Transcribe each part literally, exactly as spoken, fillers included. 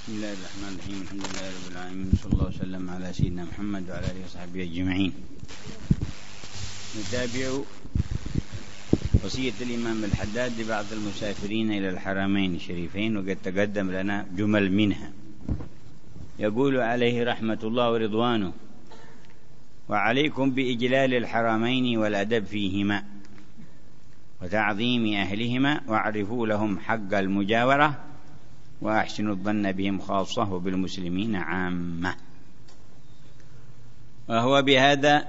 بسم الله الرحمن الرحيم. الحمد لله رب العالمين، صلى الله وسلم على سيدنا محمد وعلى آله وصحبه أجمعين. نتابع وصية الإمام الحداد لبعض المسافرين إلى الحرمين الشريفين، وقد تقدم لنا جمل منها. يقول عليه رحمة الله ورضوانه: وعليكم بإجلال الحرمين والأدب فيهما وتعظيم أهلهما، واعرفوا لهم حق المجاورة، وأحسنوا الظن بهم خاصة وبالمسلمين عامة. وهو بهذا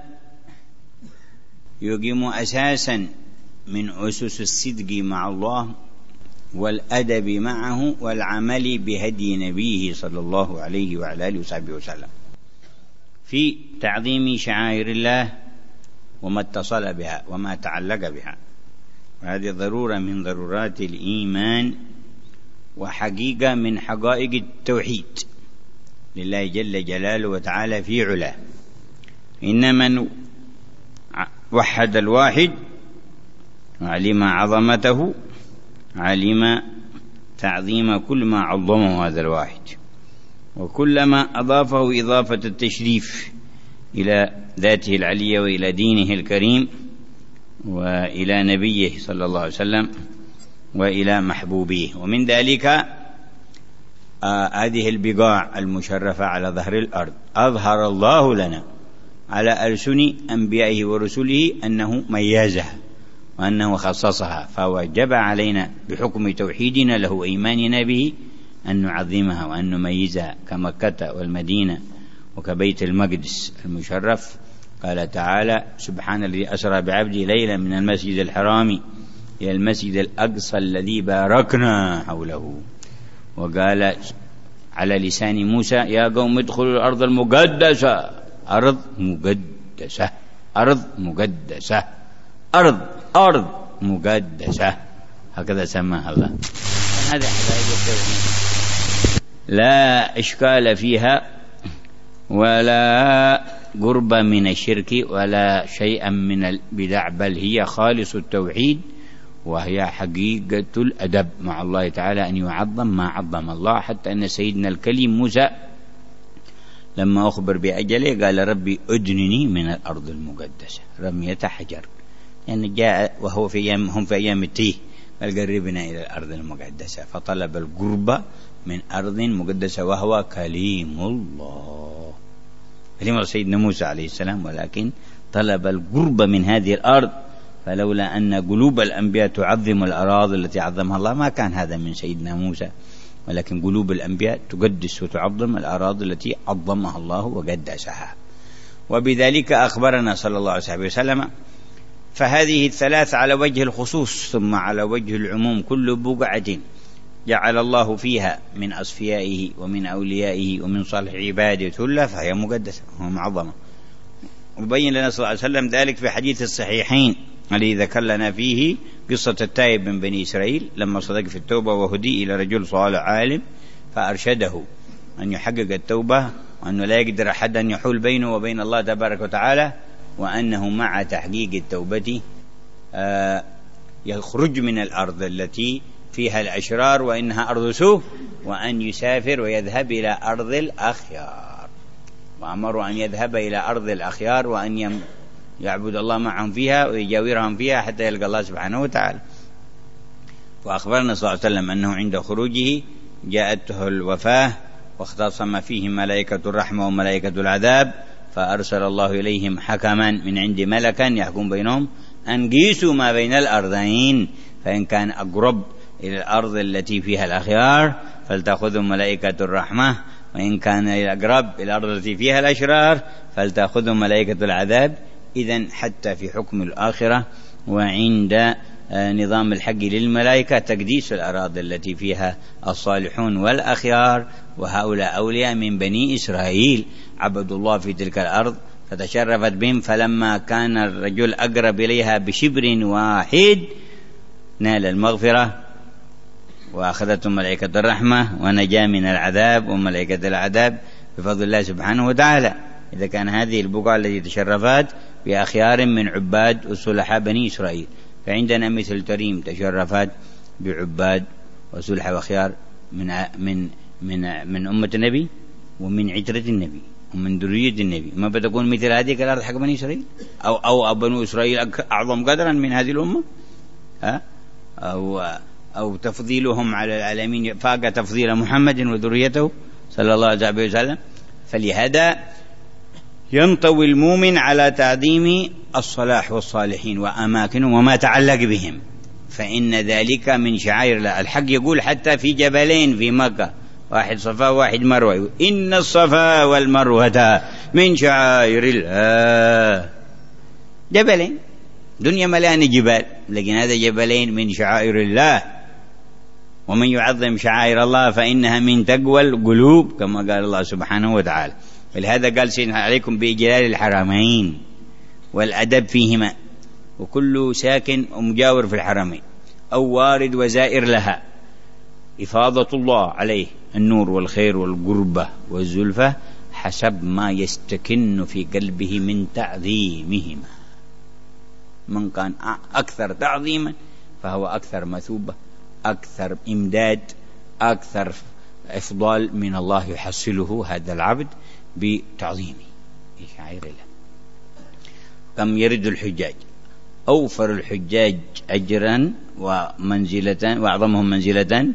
يقيم أساسا من أسس الصدق مع الله والأدب معه والعمل بهدي نبيه صلى الله عليه وعلى آله وصحبه وسلم في تعظيم شعائر الله وما اتصل بها وما تعلق بها. وهذه ضرورة من ضرورات الإيمان وحقيقة من حقائق التوحيد لله جل جلاله وتعالى في علاه. إن من وحد الواحد علم عظمته، علم تعظيم كل ما عظمه هذا الواحد، وكلما أضافه إضافة التشريف إلى ذاته العلية وإلى دينه الكريم وإلى نبيه صلى الله عليه وسلم وإلى محبوبيه. ومن ذلك آه هذه البقاع المشرفة على ظهر الأرض أظهر الله لنا على ألسن أنبيائه ورسله أنه ميزها وأنه خصصها، فوجب علينا بحكم توحيدنا له إيماننا به أن نعظمها وأن نميزها، كمكة والمدينة وكبيت المقدس المشرف. قال تعالى: سبحان الذي أسرى بعبده ليلا من المسجد الحرام إلى المسجد الأقصى الذي باركنا حوله. وقال على لسان موسى: يا قوم ادخلوا الأرض المقدسة. أرض مقدسة، أرض مقدسة، أرض أرض مقدسة، هكذا سماها الله. هذه حقائق التوحيد لا إشكال فيها ولا قرب من الشرك ولا شيئا من البدع، بل هي خالص التوحيد، وهي حقيقة الأدب مع الله تعالى، أن يعظم ما عظم الله. حتى أن سيدنا الكليم موسى لما أخبر بأجله قال: ربي أدنني من الأرض المقدسة رمية حجر، يعني جاء وهو في أيام هم في أيام التيه، قال: قربنا إلى الأرض المقدسة، فطلب القرب من أرض مقدسة وهو كليم الله، كليم سيدنا موسى عليه السلام، ولكن طلب القرب من هذه الأرض. فلولا أن قلوب الأنبياء تعظم الأراضي التي عظمها الله ما كان هذا من سيدنا موسى، ولكن قلوب الأنبياء تقدس وتعظم الأراضي التي عظمها الله وقدسها. وبذلك أخبرنا صلى الله عليه وسلم. فهذه الثلاث على وجه الخصوص، ثم على وجه العموم كل بقعة جعل الله فيها من أصفيائه ومن أوليائه ومن صالح عباده ثلة فهي مقدسة ومعظمة. وبين لنا صلى الله عليه وسلم ذلك في حديث الصحيحين الذي ذكر لنا فيه قصة التائب من بني إسرائيل لما صدق في التوبة وهدي إلى رجل صالح عالم فأرشده أن يحقق التوبة، وأنه لا يقدر أحد أن يحول بينه وبين الله تبارك وتعالى، وأنه مع تحقيق التوبة آه يخرج من الأرض التي فيها الأشرار وإنها أرض سوء، وأن يسافر ويذهب إلى أرض الأخيار. وأمروا أن يذهب إلى أرض الأخيار وأن يعبد الله معهم فيها ويجاورهم فيها حتى يلقى الله سبحانه وتعالى. وأخبرنا صلى الله عليه وسلم أنه عند خروجه جاءته الوفاة واختصم فيه ملائكة الرحمة وملائكة العذاب، فأرسل الله إليهم حكما من عند ملكا يحكم بينهم أن قيسوا ما بين الأرضين، فإن كان أقرب إلى الأرض التي فيها الأخيار فلتأخذوا ملائكة الرحمة، وإن كان أقرب إلى الأرض التي فيها الأشرار فلتأخذوا ملائكة العذاب. إذن حتى في حكم الآخرة وعند نظام الحق للملائكة تقديس الأراضي التي فيها الصالحون والأخيار، وهؤلاء أولياء من بني إسرائيل عبدوا الله في تلك الأرض فتشرفت بهم، فلما كان الرجل أقرب إليها بشبر واحد نال المغفرة وأخذته ملائكة الرحمة ونجا من العذاب وملائكة العذاب بفضل الله سبحانه وتعالى. إذا كان هذه البقعة التي تشرفت بأخيار من عباد وصلحاء بني إسرائيل، فعندنا مثل تريم تشرفت بعباد وصلحاء وأخيار من من من من أمة النبي ومن عترة النبي ومن ذرية النبي، ما بتكون مثل هذه الأرض حق بني إسرائيل؟ أو أو بنو إسرائيل أعظم قدرا من هذه الأمة؟ ها؟ أو أو تفضيلهم على العالمين فاق تفضيل محمد وذريته صلى الله عليه وسلم. فلهذا ينطوي المؤمن على تعظيم الصلاح والصالحين وأماكنهم وما تعلق بهم، فإن ذلك من شعائر الله. الحق يقول حتى في جبلين في مكة، واحد صفا واحد مروة، إن الصفا والمروة من شعائر الله. جبلين، دنيا مليانة جبال، لكن هذا جبلين من شعائر الله. ومن يعظم شعائر الله فإنها من تقوى القلوب كما قال الله سبحانه وتعالى. ولهذا قال سيدنا عليكم بإجلال الحرمين والأدب فيهما، وكل ساكن ومجاور في الحرمين أو وارد وزائر لها إفاضة الله عليه النور والخير والقربة والزلفة حسب ما يستكن في قلبه من تعظيمهما. من كان أكثر تعظيما فهو أكثر مثوبة، أكثر إمداد، أكثر إفضال من الله يحصله هذا العبد بتعظيمه شعائر الله. كم يرد الحجاج، أوفر الحجاج أجرا ومنزلة وأعظمهم منزلة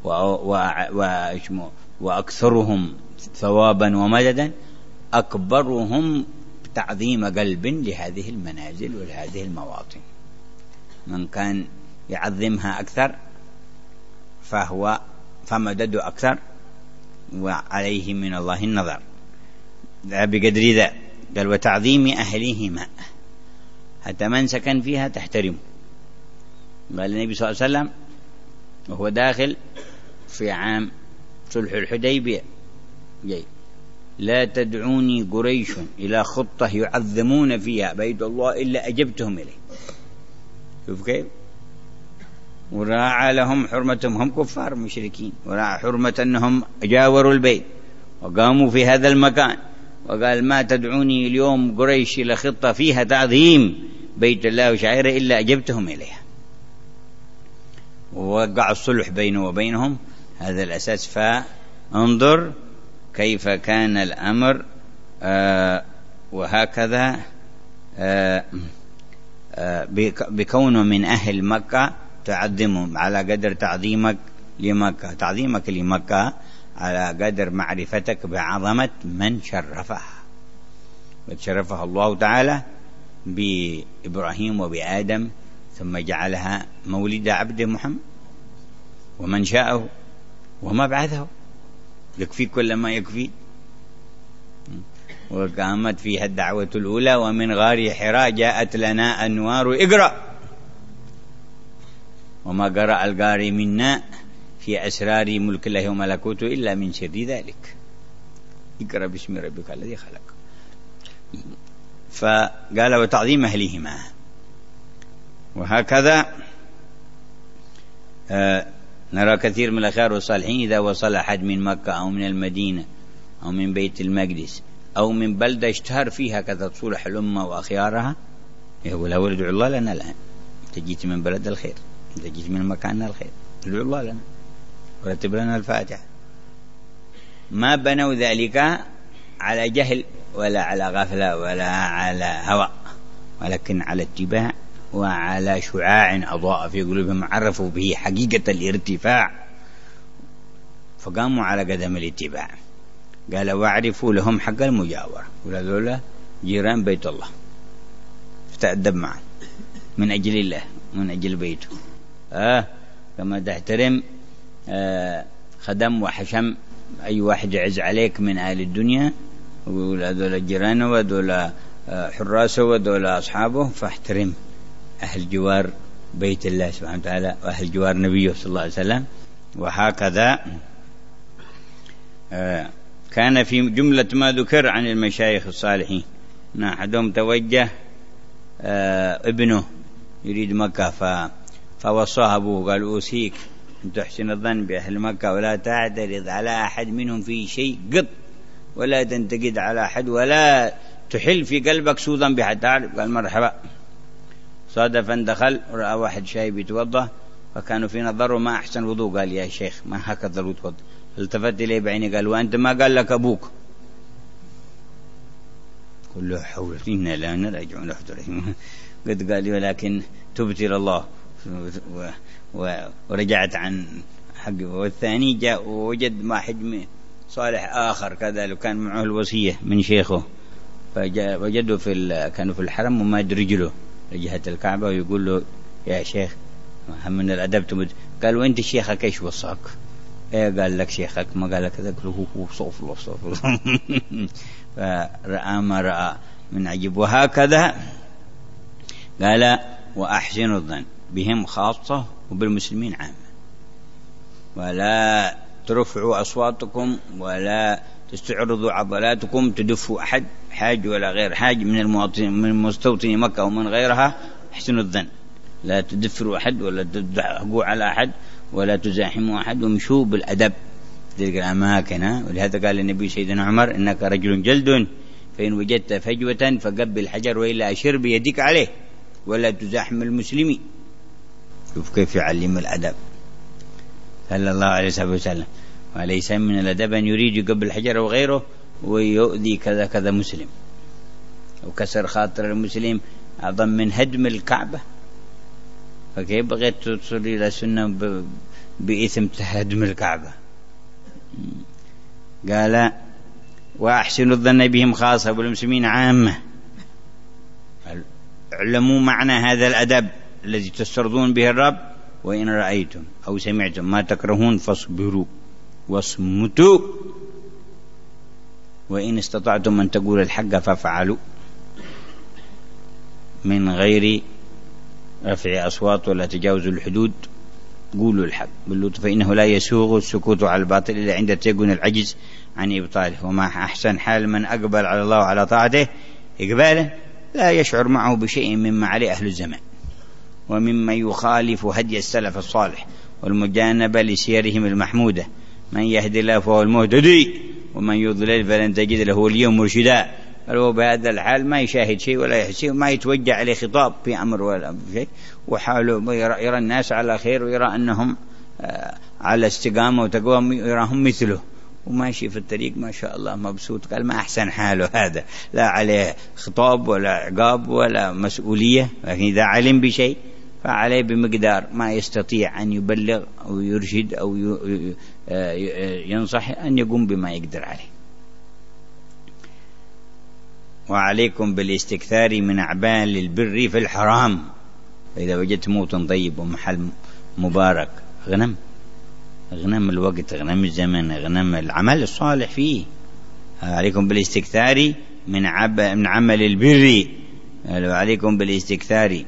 وأكثرهم ثوابا ومددا أكبرهم تعظيم قلب لهذه المنازل ولهذه المواطن. من كان يعظمها أكثر فهو فمدد أكثر وعليه من الله النظر بقدر ذا. قال وتعظيم أهلهما، حتى من سكن فيها تحترمه. قال النبي صلى الله عليه وسلم وهو داخل في عام صلح الحديبية جاي: لا تدعوني قريش إلى خطة يعظمون فيها بيت الله إلا أجبتهم إليه. شوف كيف وراعى لهم حرمتهم، هم كفار مشركين، وراعى حرمة أنهم جاوروا البيت وقاموا في هذا المكان، وقال ما تدعوني اليوم قريش إلى خطة فيها تعظيم بيت الله وشعائره إلا أجبتهم إليها. ووقع الصلح بينه وبينهم هذا الأساس. فانظر كيف كان الأمر. آه وهكذا آه آه بكونه من أهل مكة تعظمهم على قدر تعظيمك لمكة، تعظيمك لمكة على قدر معرفتك بعظمة من شرفها. وشرفها الله تعالى بإبراهيم وبآدم، ثم جعلها مولد عبد محمد ومن شاءه وما بعثه، يكفي كل ما يكفي. وقامت فيها الدعوة الأولى: ومن غار حراء جاءت لنا أنوار اقرأ وما قرأ القارئ منا في أسرار ملك الله وملكوته إلا من شر ذلك. اقرأ باسم ربك الذي خلق. فقال وتعظيم أهلهما. وهكذا آه نرى كثير من الأخيار والصالحين إذا وصل أحد من مكة أو من المدينة أو من بيت المقدس أو من بلدة اشتهر فيها كذا صلح الأمة وأخيارها، يقول له ادعو الله لنا الآن، أنت جيت من بلد الخير، أنت جيت من مكاننا الخير، ادعو الله لنا ورتب لنا الفاتحة. ما بنوا ذلك على جهل ولا على غفلة ولا على هوى، ولكن على اتباع وعلى شعاع أضاء في قلوبهم عرفوا به حقيقة الارتفاع فقاموا على قدم الاتباع. قال واعرفوا لهم حق المجاورة، وهذول جيران بيت الله، فتأدب معه من أجل الله من أجل بيته. آه كما تحترم آه خدم وحشم أي واحد يعز عليك من أهل الدنيا، ويقول هذول جيرانه وهذول آه حراسه وهذول أصحابه، فاحترم أهل جوار بيت الله سبحانه وتعالى وأهل جوار نبيه صلى الله عليه وسلم. وهكذا آه كان في جملة ما ذكر عن المشايخ الصالحين أن أحدهم توجه آه ابنه يريد مكة فوصاه أبوه قال أوصيك أن تحسن الظن بأهل مكة ولا تعترض على أحد منهم في شيء قط، ولا تنتقد على أحد، ولا تحل في قلبك سوءا بحد. تعرف قال مرحبا. صادفا دخل ورأى واحد شايب يتوضأ فكانوا في نظره ما أحسن وضوء. قال يا شيخ ما هكذا الوضوء. التفت إليه بعيني قال وأنت ما قال لك أبوك؟ قل له حول إنا لا نرجع نحضر. قد قال لي ولكن تبت إلى الله ورجعت عن حقي. والثاني جاء ووجد ما حجم صالح آخر كذا لو كان معه الوصية من شيخه، فجاء وجده في كانوا في الحرم وما يدري رجله لجهة الكعبة ويقول له يا شيخ هم من الأدب تمد. قال وأنت شيخك إيش وصاك؟ إيه قال لك شيخك ما قال لك كذا. هو هو صوف الله صوف الله. فرأى ما رأى من عجب. وهكذا قال وأحسن الظن بهم خاصة وبالمسلمين عامة، ولا ترفعوا أصواتكم ولا تستعرضوا عضلاتكم تدفوا أحد حاج ولا غير حاج من المواطنين من مستوطني مكة ومن غيرها. احسنوا الظن، لا تدفروا أحد ولا تضحكوا على أحد ولا تزاحموا أحد، وامشوا بالأدب تلك الأماكن. ولهذا قال النبي سيدنا عمر إنك رجل جلد فإن وجدت فجوة فقبل الحجر وإلا أشر بيدك عليه ولا تزاحم المسلمين. شوف كيف يعلم الأدب صلى الله عليه وسلم. وليس من الأدب أن يريد قبل الحجر وغيره ويؤذي كذا كذا مسلم، وكسر خاطر المسلم أعظم من هدم الكعبة. فكيف بغيت توصل إلى سنة بإثم هدم الكعبة؟ قال وأحسن الظن بهم خاصة والمسلمين عامة. اعلموا معنى هذا الأدب الذي تسترضون به الرب. وإن رأيتم أو سمعتم ما تكرهون فاصبروا واصمتوا وإن استطعتم أن تقول الحق فافعلوا من غير رفع أصوات ولا تجاوز الحدود. قولوا الحق باللطف فإنه لا يسوغ السكوت على الباطل إلا عند تيقن العجز عن إبطاله. وما أحسن حال من أقبل على الله وعلى طاعته إقباله لا يشعر معه بشيء مما عليه أهل الزمان ومما يخالف هدي السلف الصالح والمجانبة لسيرهم المحمودة. من يهدي الله فهو المهتدي ومن يضلل فلن تجد له اليوم مرشدا. فهو بهذا الحال ما يشاهد شيء ولا يحسي وما يتوجه عليه خطاب في أمر ولا شيء، وحاله يرى, يرى الناس على خير ويرى أنهم على استقامة وتقوى يراهم مثله وماشي في الطريق ما شاء الله مبسوط. قال ما أحسن حاله هذا، لا عليه خطاب ولا عقاب ولا مسؤولية، لكن إذا علم بشيء فعليه بمقدار ما يستطيع أن يبلغ أو يرشد أو ينصح أن يقوم بما يقدر عليه. وعليكم بالاستكثار من أعمال البر في الحرام. فإذا وجدت موطن طيب ومحل مبارك غنم غنم الوقت غنم الزمن غنم العمل الصالح فيه. عليكم بالاستكثار من, عب من عمل البر. وعليكم بالاستكثار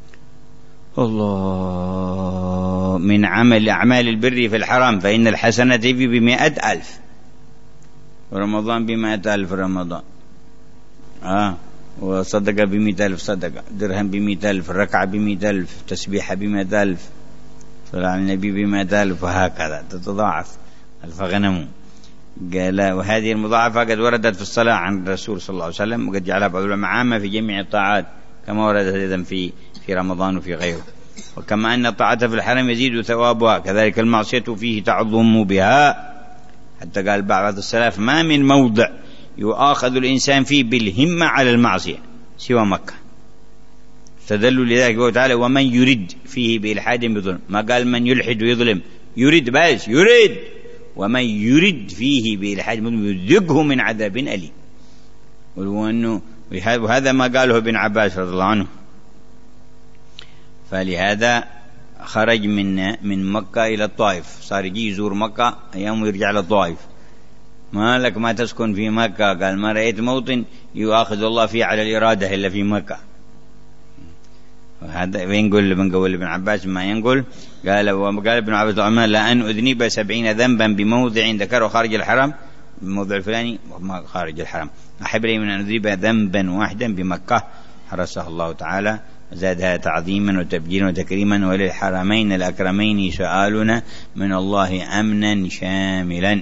الله من عمل أعمال البر في الحرام فإن الحسنة في بمئة ألف ورمضان بمئة ألف رمضان آه وصدقة بمئة ألف صدقة درهم بمئة ألف ركعة بمئة ألف تسبيحة بمئة ألف صلاة على النبي بمئة ألف وهكذا تتضاعف ألف غنم. قال وهذه المضاعفة قد وردت في الصلاة عن الرسول صلى الله عليه وسلم وقد جعلها بعض العلماء عامة في جميع الطاعات كما وردت أيضا في في رمضان وفي غيره. وكما أن الطاعة في الحرم يزيد ثوابها كذلك المعصية فيه تعظم بها. حتى قال بعض السلف ما من موضع يؤاخذ الإنسان فيه بالهمة على المعصية سوى مكة. استدلوا لذلك قوله تعالى ومن يرد فيه بإلحاد بظلم. ما قال من يلحد ويظلم، يرد بس يرد. ومن يرد فيه بإلحاد بظلم يذقه من عذاب أليم. وهذا ما قاله ابن عباس رضي الله عنه. فلهذا خرج من من مكة إلى الطائف، صار يجي يزور مكة أيام ويرجع للطائف. ما لك ما تسكن في مكة؟ قال ما رأيت موطن يؤاخذ الله فيه على الإرادة إلا في مكة. وهذا ينقل من قول ابن عباس ما ينقل. قال وقال ابن عباس لأن أذنب سبعين ذنبا بموضع ذكره خارج الحرم، الموضع الفلاني خارج الحرم، أحب لي من أن أذنب ذنبا واحدا بمكة حرسه الله تعالى زادها تعظيما وتبجيلا وتكريما. وللحرمين الأكرمين سؤالنا من الله أمنا شاملا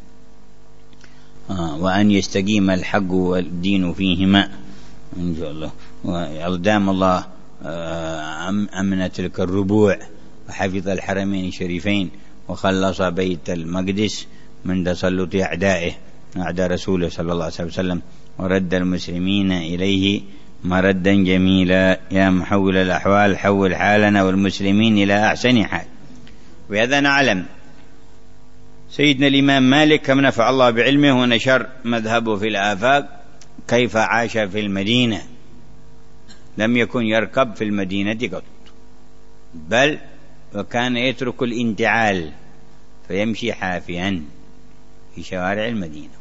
آه وأن يستقيم الحق والدين فيهما إن شاء الله. ودام الله آه أمن تلك الربوع وحفظ الحرمين الشريفين وخلص بيت المقدس من تسلط أعدائه أعداء رسوله صلى الله عليه وسلم، ورد المسلمين إليه مردا جميلا. يا محول الأحوال حول حالنا والمسلمين إلى أحسن حال. وهذا نعلم سيدنا الإمام مالك كم نفع الله بعلمه ونشر مذهبه في الآفاق، كيف عاش في المدينة، لم يكن يركب في المدينة قط، بل وكان يترك الانتعال فيمشي حافيا في شوارع المدينة.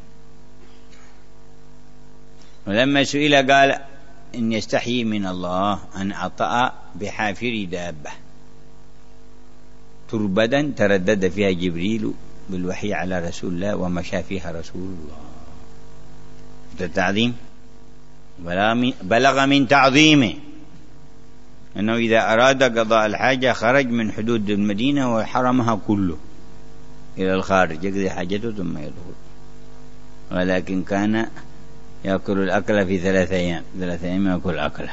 ولما سئل قال إن يستحيي من الله أن أطأ بحافر دابة تربدا تردد فيها جبريل بالوحي على رسول الله ومشى فيها رسول الله. التعظيم بلغ من تعظيمه أنه إذا أراد قضاء الحاجة خرج من حدود المدينة وحرمها كله إلى الخارج يقضي حاجته ثم يدخل، ولكن كان يأكل الأكل في ثلاثة أيام ثلاثة أيام يأكل أكله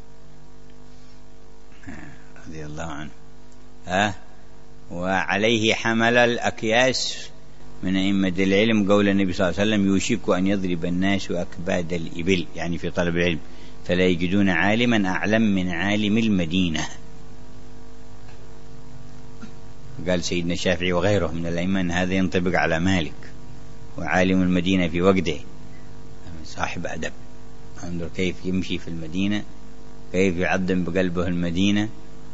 رضي الله عنه. ها وعليه حمل الأكياس من أئمة العلم قول النبي صلى الله عليه وسلم يوشك أن يضرب الناس أكباد الإبل، يعني في طلب العلم، فلا يجدون عالما أعلم من عالم المدينة. قال سيدنا الشافعي وغيره من الأئمة هذا ينطبق على مالك، وعالم المدينة في وقته صاحب أدب، انظر كيف يمشي في المدينة، كيف يعظم بقلبه المدينة.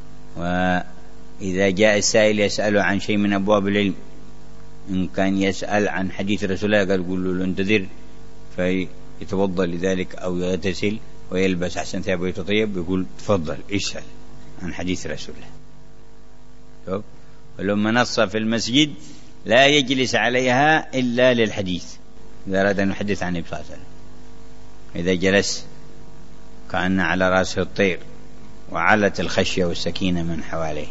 وإذا جاء السائل يسأل عن شيء من أبواب العلم، إن كان يسأل عن حديث رسول الله قال قل له انتظر فيتوضأ لذلك أو يغتسل ويلبس أحسن ثياب ويتطيب، يقول تفضل اسأل عن حديث رسول الله. ولما نص في المسجد لا يجلس عليها إلا للحديث إذا أراد أن يحدث عن النبي صلى الله عليه وسلم. إذا جلس كأن على رأسه الطير وعلت الخشية والسكينة من حواليه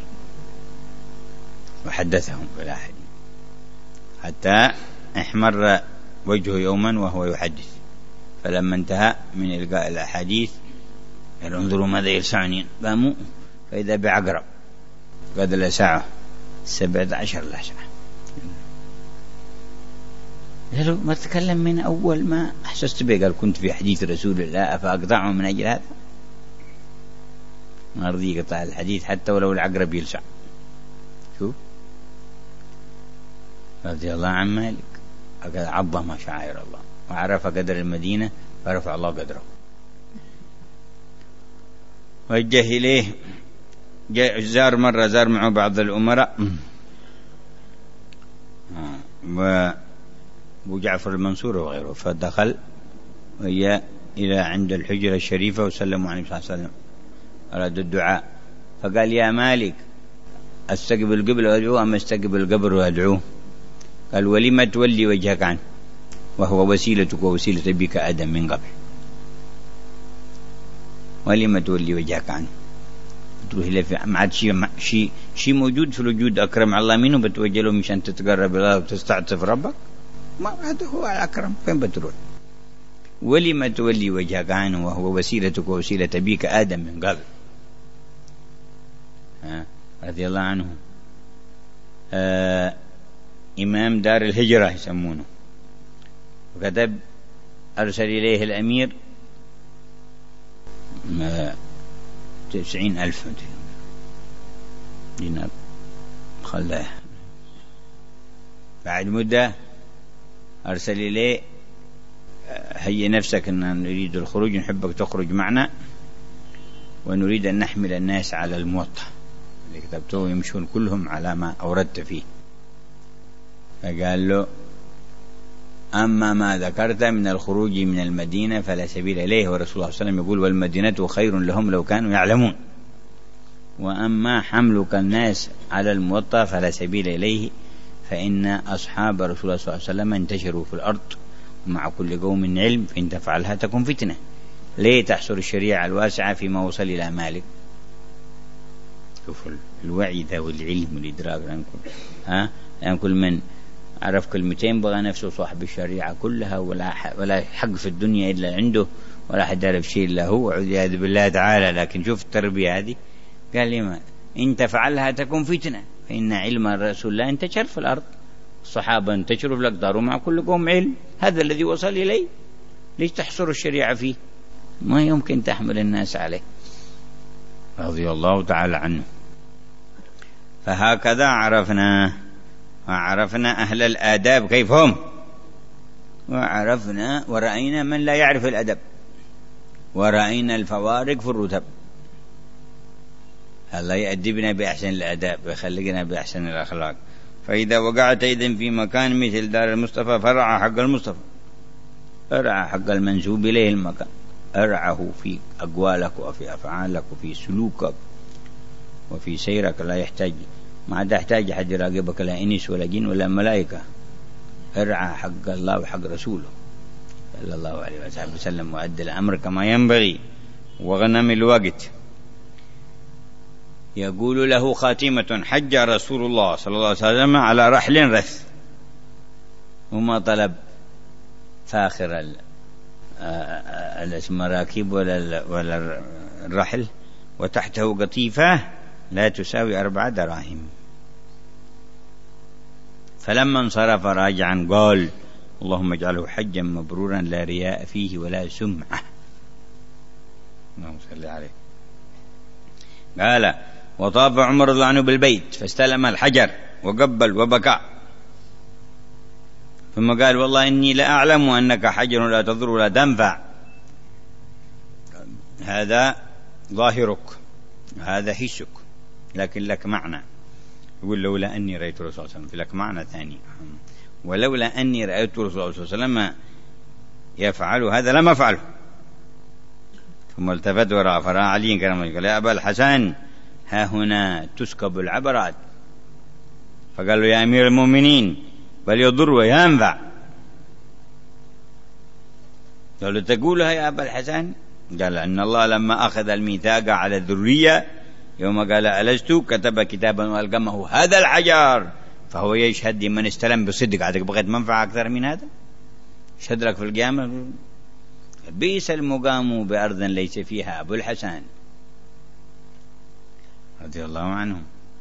وحدثهم بلا حديث، حتى احمر وجهه يوما وهو يحدث، فلما انتهى من إلقاء الأحاديث قال انظروا ماذا يلسعني، قاموا فإذا بعقرب قد لسعه سبعة عشر لسعة. قالوا ما تكلم من أول ما أحسست به، قال كنت في حديث رسول الله أفأقطعه من أجل هذا؟ ما رضي يقطع الحديث حتى ولو العقرب يلسع. شوف رضي الله عن مالك، عظم شعائر الله وعرف قدر المدينة فرفع الله قدره. وجه إليه زار مرة زار معه بعض الأمراء وأبو جعفر المنصور وغيره، فدخل وهي إلى عند الحجرة الشريفة وسلموا عليه صلى الله عليه وسلم، أراد الدعاء، فقال يا مالك أستقبل القبل وأدعوه أم أستقبل القبر وأدعوه؟ قال ولم تولي وجهك عنه وهو وسيلتك ووسيلة أبيك آدم من قبل، ولم تولي وجهك عنه تروح إلى في ما عاد شيء شيء شيء موجود في الوجود أكرم الله منه بتوجه له مشان تتقرب الله وتستعطف ربك؟ ما هذا هو الأكرم، فين بتروح؟ ولم تولي وجهك عنه وهو وسيلتك ووسيلة أبيك آدم من قبل. ها رضي الله عنه. آه إمام دار الهجرة يسمونه، وكتب أرسل إليه الأمير تسعين ألف دينار، خلاه بعد مدة أرسل إليه هيئ نفسك أننا نريد الخروج، نحبك تخرج معنا ونريد أن نحمل الناس على الموطأ اللي كتبته يمشون كلهم على ما أوردت فيه. فقال له أما ما ذكرت من الخروج من المدينة فلا سبيل إليه، ورسول الله صلى الله عليه وسلم يقول والمدينة خير لهم لو كانوا يعلمون، وأما حملك الناس على الموطأ فلا سبيل إليه، فإن أصحاب رسول الله صلى الله عليه وسلم انتشروا في الأرض ومع كل قوم علم، فإن تفعلها تكون فتنة. ليه تحصر الشريعة الواسعة فيما وصل إلى مالك؟ شوف الوعي ذا والعلم والإدراك. ها يعني كل من عرف كلمتين بغى نفسه صاحب الشريعة كلها، ولا ولا حق في الدنيا إلا عنده، ولا حد يعرف شيء إلا هو، والعياذ بالله تعالى. لكن شوف التربية هذه، قال لي ما إن تفعلها تكون فتنة، فإن علم رسول الله انتشر في الأرض، الصحابة انتشروا في الأقدار ومع كل قوم علم، هذا الذي وصل إليه، ليش تحصر الشريعة فيه؟ ما يمكن تحمل الناس عليه، رضي الله تعالى عنه. فهكذا عرفنا وعرفنا أهل الآداب كيف هم، وعرفنا ورأينا من لا يعرف الأدب، ورأينا الفوارق في الرتب. الله يأدبنا بأحسن الآداب ويخلقنا بأحسن الأخلاق. فإذا وقعت أيضا في مكان مثل دار المصطفى فرع حق المصطفى، ارعى حق المنسوب إليه المكان، ارعه في أقوالك وفي أفعالك وفي سلوكك وفي سيرك. لا يحتاج ما تحتاج أحد يراقبك، لا إنس ولا جن ولا ملائكة. ارعى حق الله وحق رسوله صلى الله عليه وسلم، وأدى الأمر كما ينبغي وغنم الوقت. يقول له خاتمة: حج رسول الله صلى الله عليه وسلم على رحل رث، وما طلب فاخر المراكب ولا ولا الرحل، وتحته قطيفة لا تساوي أربع دراهم. فلما انصرف راجعا قال: اللهم اجعله حجا مبرورا لا رياء فيه ولا سمعة. اللهم صل عليه. قال: وطاف عمر رضي الله عنه بالبيت فاستلم الحجر وقبل وبكى، ثم قال: والله إني لأعلم أنك حجر لا تضر ولا تنفع، هذا ظاهرك هذا حسك، لكن لك معنى. يقول: لولا أني رأيت الرسول صلى الله عليه وسلم، في لك معنى ثاني، ولولا أني رأيت الرسول صلى الله عليه وسلم يفعل هذا لما فعله. ثم التفت وراء فرأى علي كرم الله قال: يا أبا الحسن ها هنا تسكب العبرات. فقال له: يا أمير المؤمنين بل يضر وينفع. قال له: تقولها يا أبا الحسن؟ قال: أن الله لما أخذ الميثاق على الذرية يوم قال ألست كتب كتابا والقمه هذا الحجر، فهو يشهد من استلم بصدق. عادك بغيت منفعة أكثر من هذا؟ يشهد لك في القيامة: بئس المقام بأرض ليس فيها أبو الحسن رضي الله عنه.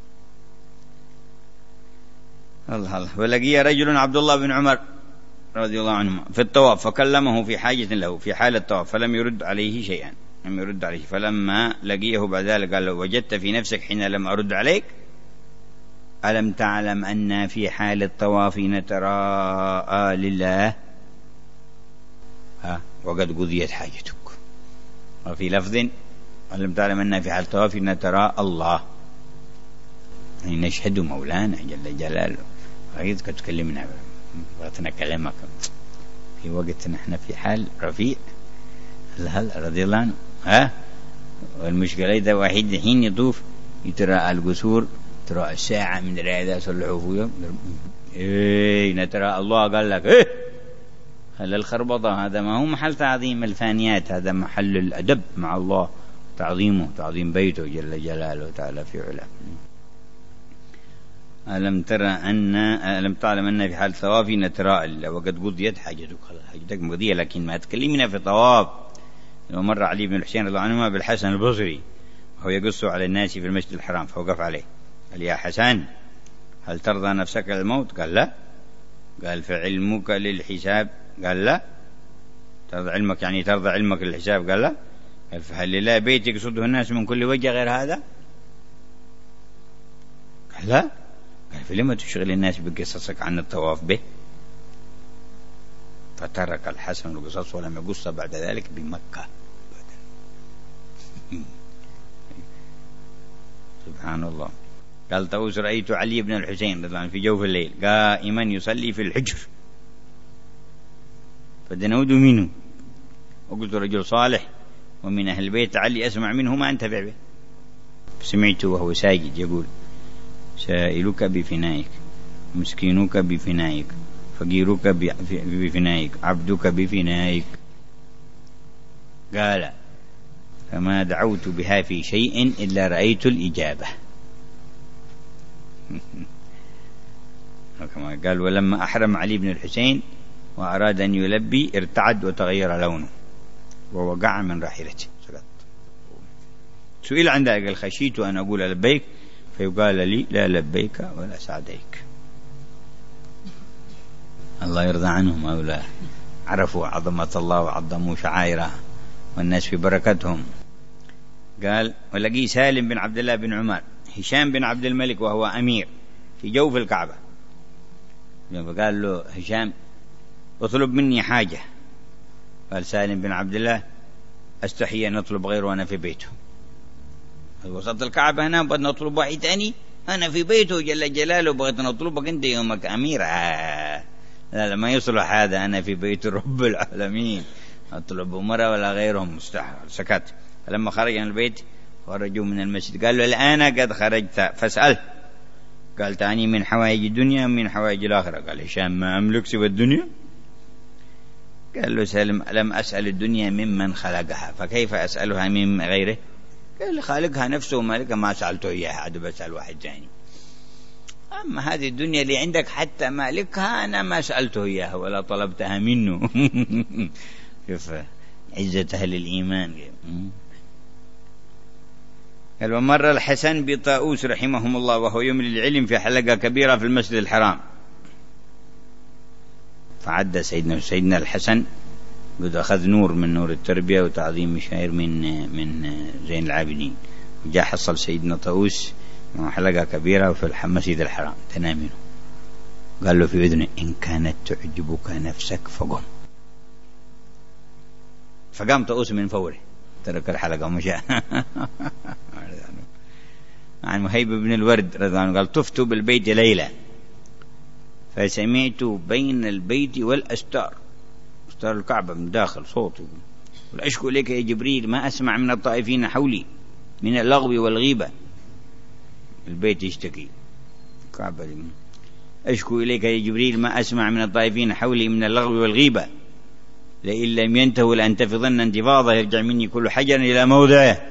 الله الله. ولقي رجل عبد الله بن عمر رضي الله عنهما في الطواف فكلمه في حاجة له في حال الطواف فلم يرد عليه شيئا، لم يرد عليه. فلما لقيه بعد ذلك قال له: وجدت في نفسك حين لم أرد عليك ألم تعلم أن في حال الطواف نتراءى لله، ها وقد قضيت حاجتك. وفي لفظ: ألم تعلم أن في حال الطواف نتراءى الله، يعني نشهد مولانا جل جلاله. أريدك تكلمنا، بغيت أكلمك في وقت نحن في حال رفيع هل رضي الله عنه. ها والمشكلة إذا واحد حين يطوف يتراءى القصور، تراءى الساعة من رأي صلحوا فيه، إيه نتراءى الله. قال لك إيه هل الخربطة؟ هذا ما هو محل تعظيم الفانيات، هذا محل الأدب مع الله، تعظيمه، تعظيم بيته جل جلاله تعالى في علاه. ألم ترى أن ألم تعلم أن في حال طواف نتراءى وقد قضيت حاجتك، حاجتك مقضية، لكن ما تكلمنا في طواف. ومر علي بن الحسين رضي الله عنهما بالحسن البصري وهو يقص على الناس في المسجد الحرام فوقف عليه قال: يا حسن هل ترضى نفسك الموت؟ قال: لا. قال: فعلمك للحساب؟ قال: لا. ترضى علمك يعني ترضى علمك للحساب؟ قال: لا. قال: فهل لله بيت يقصده الناس من كل وجه غير هذا؟ قال: لا. قال: فلما تشغل الناس بقصصك عن الطواف به؟ فترك الحسن القصص ولم يقص بعد ذلك بمكة. سبحان الله. قال طاووس: رأيت علي بن الحسين رضي الله عنه في جوف الليل قائما يصلي في الحجر فدنوت منه وقلت: رجل صالح ومن أهل البيت علي أسمع منه ما أنتفع به. سمعته وهو ساجد يقول: سائلك بفنائك، مسكينك بفنائك، فقيرك بفنائك، عبدك بفنائك. قال: فما دعوت بها في شيء إلا رأيت الإجابة. كما قال: ولما أحرم علي بن الحسين وأراد أن يلبي ارتعد وتغير لونه ووقع من راحلته. سئل عن ذلك: خشيت أن أقول لبيك فيقال لي لا لبيك ولا سعديك. الله يرضى عنهم هؤلاء، عرفوا عظمة الله وعظموا شعائره والناس في بركتهم. قال ولقي سالم بن عبد الله بن عمر هشام بن عبد الملك وهو أمير في جوف الكعبة، فقال له هشام اطلب مني حاجة. قال سالم بن عبد الله استحي أن أطلب غيره وأنا في بيته. وسط الكعبة هنا بدنا نطلب واحد ثاني، أنا في بيته جل جلاله بغيت نطلبك أنت يومك أمير. آه لا لا ما يصلح هذا، أنا في بيت رب العالمين أطلب مرة ولا غيرهم. مستحيل. سكت. فلما خرج من البيت خرجوا من المسجد قال له الآن قد خرجت فاسأل. قال تعني من حوائج الدنيا من حوائج الآخرة. قال هشام ما أملك سوى الدنيا. قال له سالم لم أسأل الدنيا ممن خلقها فكيف أسألها من غيره؟ قال خالقها نفسه ومالكها ما سألته إياها، عاد بسأل واحد ثاني. أما هذه الدنيا اللي عندك حتى مالكها أنا ما سألته إياها ولا طلبتها منه. شوف عزة أهل الإيمان. قال ومر الحسن بطاؤوس رحمهم الله وهو يملي العلم في حلقة كبيرة في المسجد الحرام، فعد سيدنا سيدنا الحسن قد أخذ نور من نور التربية وتعظيم مشاعر من من زين العابدين، وجاء حصل سيدنا طاؤوس مع حلقة كبيرة في المسجد الحرام تنامينه. قال له في أذنه إن كانت تعجبك نفسك فقم. فقام طاؤوس من فوره ترك الحلقة ومشى. عن مهيب بن الورد رضي الله عنه قال طفت بالبيت ليلة فسمعت بين البيت والأستار، أستار الكعبة من داخل صوتي، والأشكو إليك يا جبريل ما أسمع من الطائفين حولي من اللغو والغيبة. البيت يشتكي الكعبة، أشكو إليك يا جبريل ما أسمع من الطائفين حولي من اللغو والغيبة، لئن لم ينتهوا لأنتفضن انتفاضة يرجع مني كل حجر إلى موضعه.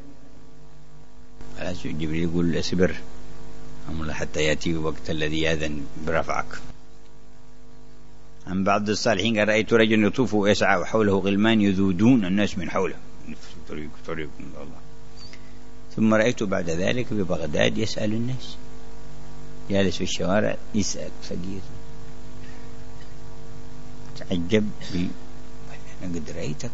جبريل يقول اصبر حتى يأتي وقت الذي يأذن برفعك. عن بعض الصالحين قال رأيت رجل يطوف ويسعى وحوله غلمان يذودون الناس من حوله طريق طريق من الله. ثم رأيت بعد ذلك ببغداد يسأل الناس، جالس في الشوارع يسأل فقير. تعجب بي أنا قد رأيتك،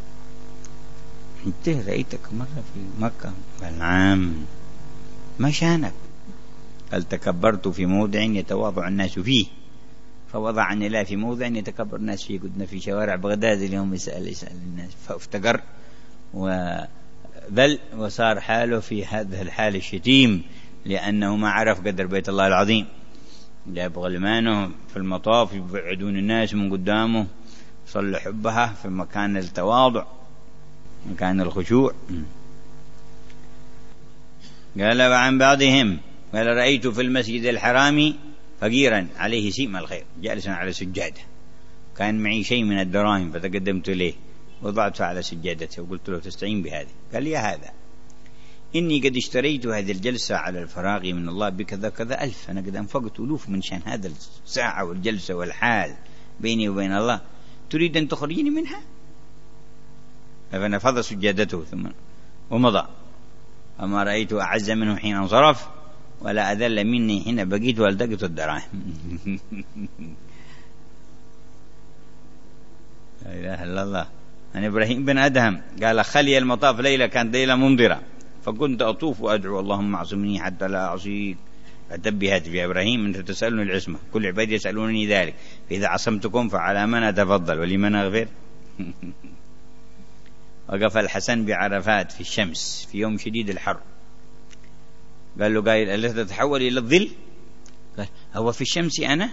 أنت رأيتك مرة في مكة؟ قال نعم. ما شانك؟ قال تكبرت في موضع يتواضع الناس فيه فوضعني الله في موضع يتكبر الناس فيه. قدنا في شوارع بغداد اليوم يسأل يسأل الناس، فافتقر وذل وصار حاله في هذا الحال الشتيم لأنه ما عرف قدر بيت الله العظيم. جاب غلمانه في المطاف يبعدون الناس من قدامه، صلى حبها في مكان التواضع مكان الخشوع. قال وعن بعضهم قال رأيت في المسجد الحرام فقيرا عليه سيم الخير جالسا على سجادة، كان معي شيء من الدراهم فتقدمت إليه وضعته على سجادته وقلت له تستعين بهذه؟ قال لي هذا إني قد اشتريت هذه الجلسة على الفراغ من الله بكذا كذا ألف، أنا قد أنفقت ألوف من شان هذا الساعة والجلسة والحال بيني وبين الله، تريد أن تخرجني منها؟ فنفض سجادته ثم ومضى. أما رأيت أعز منه حين انصرف ولا أذل مني حين بقيت والتقط الدراهم. لا إله إلا الله. عن إبراهيم بن أدهم قال خلي المطاف ليلة كانت ليلة ممطرة فكنت أطوف وأدعو اللهم اعصمني حتى لا أعصيك. فتنبهت في إبراهيم أنت تسألني العصمة، كل عبادي يسألونني ذلك، فإذا عصمتكم فعلى من أتفضل ولمن أغفر. وقف الحسن بعرفات في الشمس في يوم شديد الحر، قال له قائل ألا تتحول إلى الظل؟ قال هو في الشمس أنا؟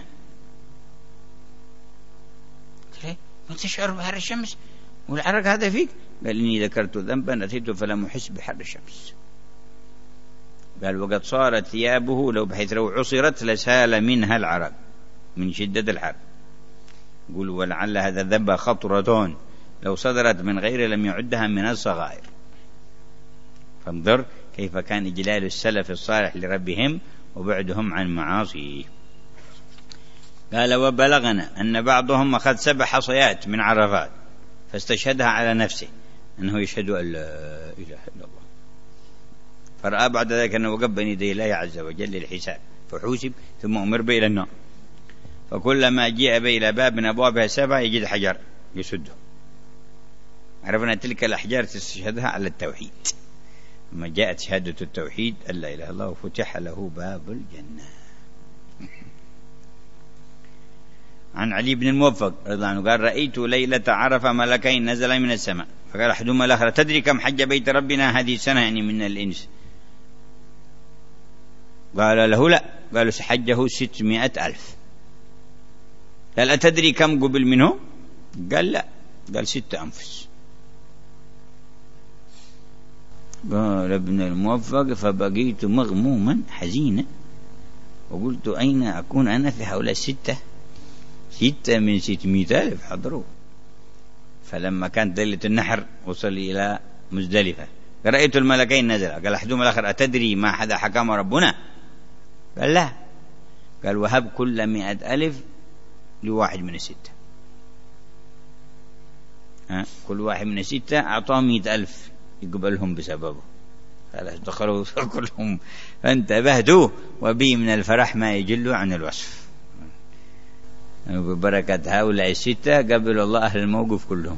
ما تشعر بحر الشمس والعرق هذا فيك؟ قال إني ذكرت ذنبا أتيت فلم أحس بحر الشمس. قال وقد صارت ثيابه لو بحيث لو عصرت لسال منها العرق من شدة الحر. قل ولعل هذا الذنب خطرة لو صدرت من غير لم يعدها من الصغائر. فانظر كيف كان إجلال السلف الصالح لربهم وبعدهم عن معاصيه. قال وبلغنا أن بعضهم أخذ سبع حصيات من عرفات فاستشهدها على نفسه أنه يشهد أن لا إله إلا الله، فرأى بعد ذلك أنه وقف بين يدي الله عز وجل للحساب فحوسب ثم أمر به إلى النار. فكلما جاء به إلى باب من أبوابها السبعة يجد حجر يسده. عرفنا تلك الأحجار تستشهدها على التوحيد. لما جاءت شهادة التوحيد أن لا إله إلا الله وفتح له باب الجنة. عن علي بن الموفق رضي الله عنه قال رأيت ليلة عرفة ملكين نزل من السماء فقال أحدهما الآخر تدري كم حج بيت ربنا هذه السنة يعني من الإنس؟ قال له لا. قالوا حجه ستمائة ألف. قال أتدري كم قبل منه؟ قال لا. قال ستة أنفس. قال ابن الموفق فبقيت مغموما حزينا وقلت أين أكون أنا في حول الستة؟ ستة من ستمائة ألف حضروا. فلما كانت ليلة النحر وصل إلى مزدلفة رأيت الملكين نزل. قال أحدهما الآخر أتدري ما حدا حكم ربنا؟ قال لا. قال وهب كل مئة ألف لواحد من الستة. ها كل واحد من الستة أعطاه مئة ألف يقبلهم بسببه. خلاص دخلوا كلهم فانتبهتوا وبي من الفرح ما يجل عن الوصف. ببركة هؤلاء الستة قبل الله أهل الموقف كلهم.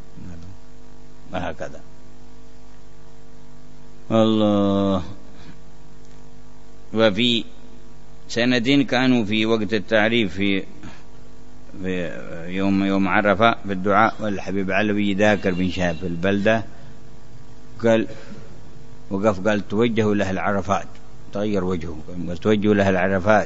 وهكذا الله. وفي سندين كانوا في وقت التعريف في في يوم يوم عرفة في الدعاء والحبيب علوي ذاكر بن شهاب في البلدة قال وقف قال توجهوا له العرفات. تغير وجهه قال توجهوا له العرفات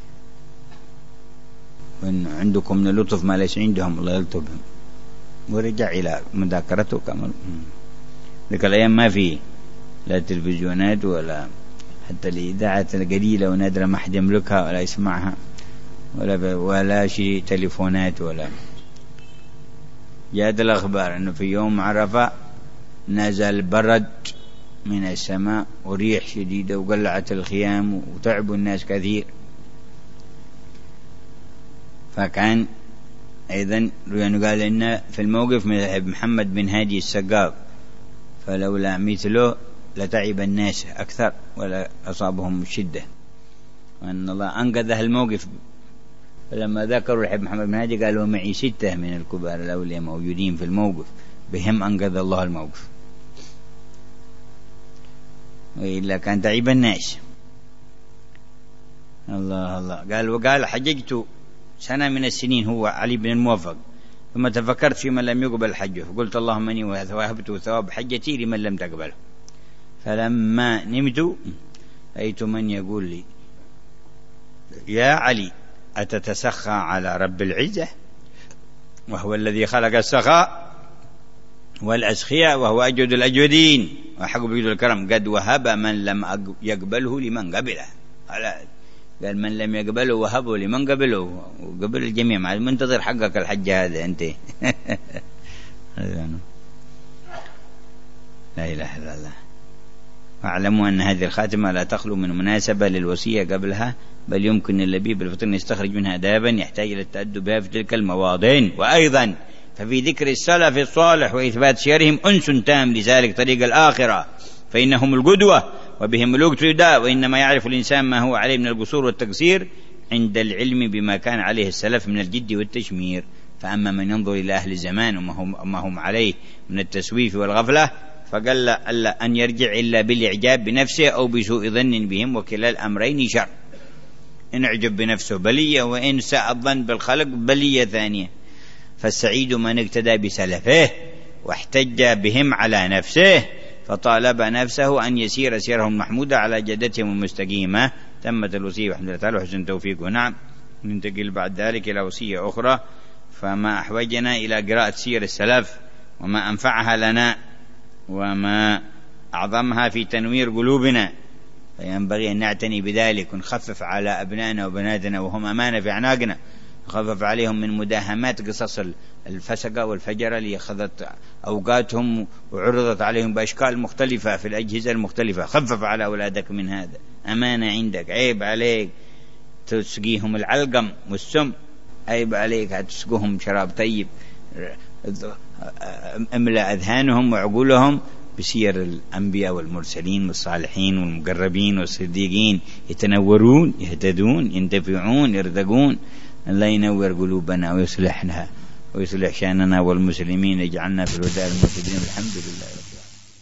وإن عندكم من اللطف ما ليس عندهم الله يلطفهم. ورجع إلى مذاكرته كمان. ذيك الأيام ما في لا تلفزيونات ولا حتى الإذاعة القليلة ونادرة ما حد يملكها ولا يسمعها ولا ولا شيء تليفونات ولا. جاءت الأخبار أنه في يوم عرفة نزل برد من السماء وريح شديدة وقلعت الخيام وتعبوا الناس كثير. فكان أيضا يعني قال إن في الموقف مذهب محمد بن هادي السقاف فلولا مثله لتعب الناس أكثر ولا أصابهم الشدة وأن الله أنقذ الموقف. فلما ذكروا الحب محمد بن هادي قالوا معي ستة من الكبار الأولياء موجودين في الموقف بهم أنقذ الله الموقف وإلا كان تعب الناس. الله الله. قال وقال حججت سنة من السنين هو علي بن الموفق ثم تفكرت في من لم يقبل حجه فقلت اللهم اني وهبت ثواب حجتي لمن لم تقبله. فلما نمت رأيت من يقول لي يا علي أتتسخى على رب العزة وهو الذي خلق السخاء والأسخياء وهو أجود الأجودين وحق بجود الكرم قد وهب من لم يقبله لمن قبله. قال من لم يقبله وهبه لمن قبله وقبل الجميع مع المنتظر حقك الحج هذا أنت. لا إله إلا الله. واعلموا أن هذه الخاتمة لا تخلو من مناسبة للوصية قبلها بل يمكن اللبيب الفطر أن يستخرج منها أدابا يحتاج إلى التأدب بها في تلك المواضع. وأيضا ففي ذكر السلف الصالح وإثبات سيرهم أنس تام لذلك طريق الآخرة فإنهم القدوة وبهم الاقتداء. وإنما يعرف الإنسان ما هو عليه من القصور والتقصير عند العلم بما كان عليه السلف من الجد والتشمير. فأما من ينظر إلى أهل الزمان وما هم, وما هم عليه من التسويف والغفلة فقال ألا أن يرجع إلا بالإعجاب بنفسه أو بسوء ظن بهم وكلا الأمرين شر. إن اعجب بنفسه بلية وإن ساء الظن بالخلق بلية ثانية. فالسعيد من اقتدى بسلفه واحتج بهم على نفسه فطالب نفسه أن يسير سيرهم محمودة على جدتهم المستقيمة. تمت الوصية والحمد لله تعالى وحسن توفيقه. نعم ننتقل بعد ذلك إلى وصية أخرى فما أحوجنا إلى قراءة سير السلف وما أنفعها لنا وما أعظمها في تنوير قلوبنا فينبغي أن نعتني بذلك ونخفف على أبنائنا وبناتنا وهم أمانة في أعناقنا. نخفف عليهم من مداهمات قصص الفسقة والفجرة اللي أخذت أوقاتهم وعرضت عليهم بأشكال مختلفة في الأجهزة المختلفة. خفف على أولادك من هذا أمانة عندك. عيب عليك تسقيهم العلقم والسم. عيب عليك تسقوهم شراب طيب. املأ أذهانهم وعقولهم بسير الأنبياء والمرسلين والصالحين والمقربين والصديقين، يتنورون، يهتدون، ينتفعون، يرتقون. الله ينور قلوبنا ويصلحنا ويصلح شأننا والمسلمين، يجعلنا في الهدى المهتدين. الحمد لله رب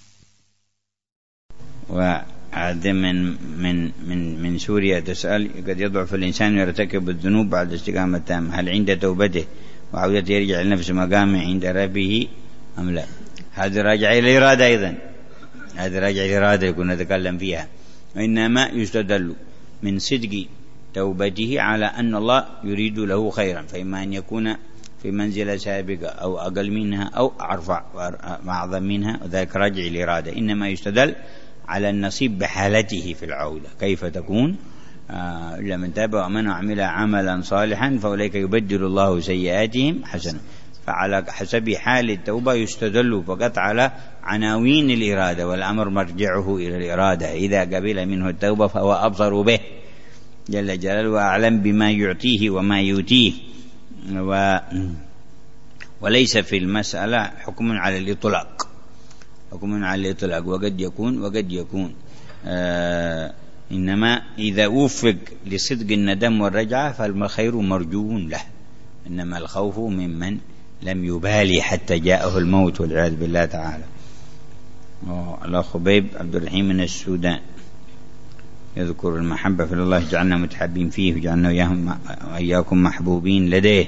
العالمين. وهذا من من من من سوريا تسأل: قد يضعف الإنسان ويرتكب الذنوب بعد استقامة تامة، هل عند توبته وعودته يرجع لنفس مقامه عند ربه أم لا؟ هذا راجع إلى الإرادة أيضا، هذا راجع إلى الإرادة يكون نتكلم فيها. وإنما يستدل من صدق توبته على أن الله يريد له خيرا، فإما أن يكون في منزلة سابقة أو أقل منها أو أرفع وأعظم منها، وذلك راجع إلى الإرادة. إنما يستدل على النصيب بحالته في العودة كيف تكون. آه إلا من تاب وآمن وعمل عملا صالحا فأولئك يبدل الله سيئاتهم حسنا. فعلى حسب حال التوبة يستدل فقط على عناوين الإرادة، والأمر مرجعه إلى الإرادة. إذا قبل منه التوبة فهو أبصر به جل جلاله وأعلم بما يعطيه وما يؤتيه، و وليس في المسألة حكم على الإطلاق، حكم على الإطلاق، وقد يكون وقد يكون آه إنما إذا وفق لصدق الندم والرجعة فالخير مرجو له، إنما الخوف ممن لم يبالي حتى جاءه الموت والعياذ بالله تعالى. الله خبيب عبد الرحيم من السودان يذكر المحبة في الله: جعلنا متحبين فيه وجعلنا وإياكم محبوبين لديه.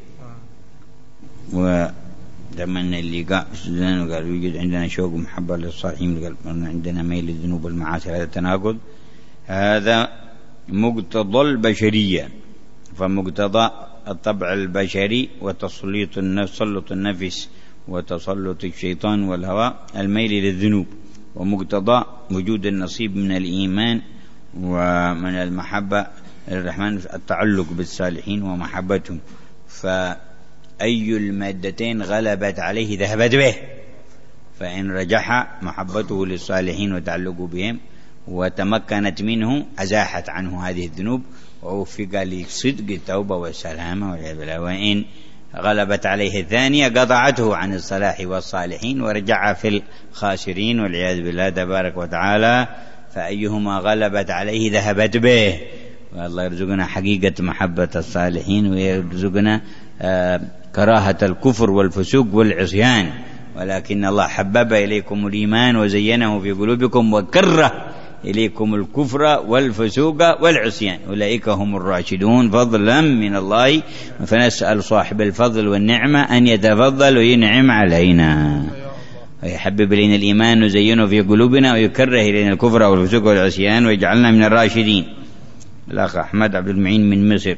وتمنى اللقاء في السودان وقال: يوجد عندنا شوق ومحبة للصالحين، قال عندنا ميل للذنوب والمعاصي. هذا تناقض، هذا مقتضى البشرية. فمقتضى الطبع البشري وتسليط النفس تسلط النفس وتسلط الشيطان والهوى الميل للذنوب، ومقتضى وجود النصيب من الإيمان ومن المحبة للرحمن التعلق بالصالحين ومحبتهم. فأي المادتين غلبت عليه ذهبت به، فإن رجح محبته للصالحين وتعلقه بهم وتمكنت منه أزاحت عنه هذه الذنوب ووفق لصدق التوبة والسلامة والعياذ بالله. وإن غلبت عليه الثانية قطعته عن الصلاح والصالحين ورجع في الخاسرين والعياذ بالله تبارك وتعالى. فأيهما غلبت عليه ذهبت به. والله يرزقنا حقيقة محبة الصالحين ويرزقنا آه كراهة الكفر والفسوق والعصيان. ولكن الله حبب إليكم الإيمان وزينه في قلوبكم وكره إليكم الكفر والفسوق والعصيان، أولئك هم الراشدون فضلا من الله. فنسأل صاحب الفضل والنعمة أن يتفضل وينعم علينا ويحبب إلينا الإيمان وزينه في قلوبنا ويكره إلينا الكفر والفسوق والعصيان ويجعلنا من الراشدين. الأخ أحمد عبد المعين من مصر: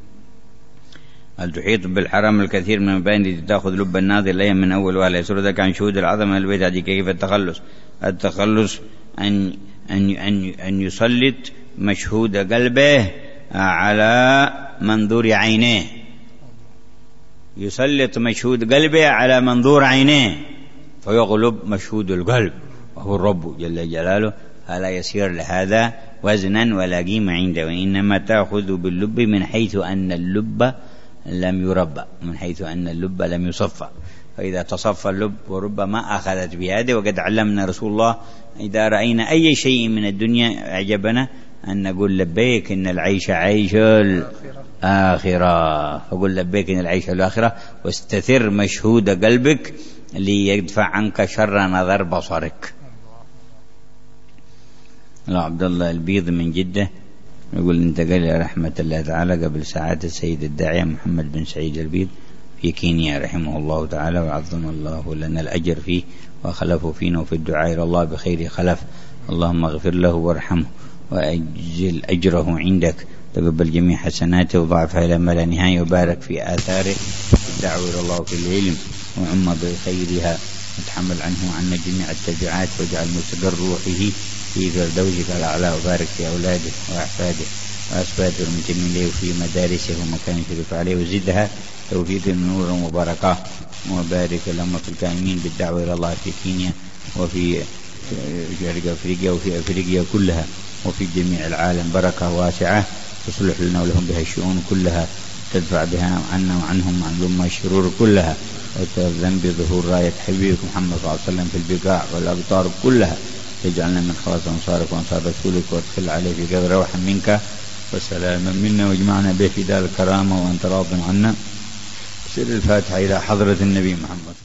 هل تحيط بالحرم الكثير من المباني التي تأخذ لب الناظر لها من أول وهلا يسر ذلك عن شهود العظمة البيت؟ هذه كيف التخلص؟ التخلص أن أن أن أن يسلط مشهود قلبه على منظور عينيه، يسلط مشهود قلبه على منظور عينيه فيغلب مشهود القلب وهو الرب جل جلاله. فلا يصير لهذا وزنا ولا قيمة عنده، وإنما تأخذ باللب من حيث أن اللب لم يربى، من حيث أن اللب لم يصفى. فإذا تصفى اللب وربما أخذت بهذا. وقد علمنا رسول الله: إذا رأينا أي شيء من الدنيا أعجبنا أن نقول لبيك إن العيش عيش الآخرة، فقل لبيك إن العيش الآخرة، واستثر مشهود قلبك ليدفع عنك شر نظر بصرك. الله عبد الله البيض من جدة يقول: انتقل إلى رحمة الله تعالى قبل ساعات السيد الداعية محمد بن سعيد البيض في كينيا رحمه الله تعالى، وعظم الله لنا الأجر فيه وخلفه فينا وفي الدعاء إلى الله بخير خلف. اللهم اغفر له وارحمه وأجزل أجره عندك، تقبل جميع حسناته وضاعفها إلى ما لا نهاية، وبارك في آثاره في الدعوة إلى الله في العلم وعم بخيرها، وتحمل عنه وعنا جميع التبعات، واجعل مستقر روحه في فردوسك الأعلى، وبارك في أولاده وأحفاده وأسباته المنتمين إليه وفي مدارسه ومكان شرف عليه، وزدها توفيق نورا وبركة. وبارك اللهم في القائمين بالدعوة إلى الله في كينيا وفي شرق أفريقيا وفي أفريقيا كلها وفي جميع العالم بركة واسعة تصلح لنا ولهم بها الشؤون كلها، تدفع بها عنا وعنهم عن ذم الشرور كلها. وتأذن بظهور راية حبيبك محمد صلى الله عليه وسلم في البقاع والأقطار كلها. تجعلنا من خلاص أنصارك وأنصار رسولك، وادخل عليه في قبر روحا منك وسلاما منا، واجمعنا به في دار الكرامة وأنت راض عنا. سر الفاتحة إلى حضرة النبي محمد.